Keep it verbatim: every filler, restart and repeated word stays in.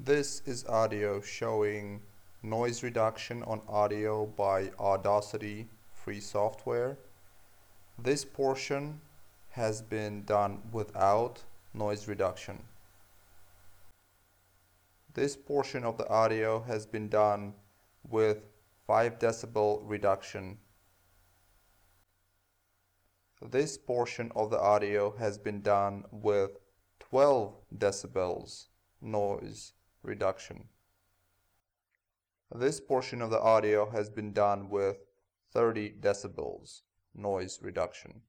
This is audio showing noise reduction on audio by Audacity free software. This portion has been done without noise reduction. This portion of the audio has been done with five decibel reduction. This portion of the audio has been done with twelve decibels noise reduction. This portion of the audio has been done with thirty decibels noise reduction.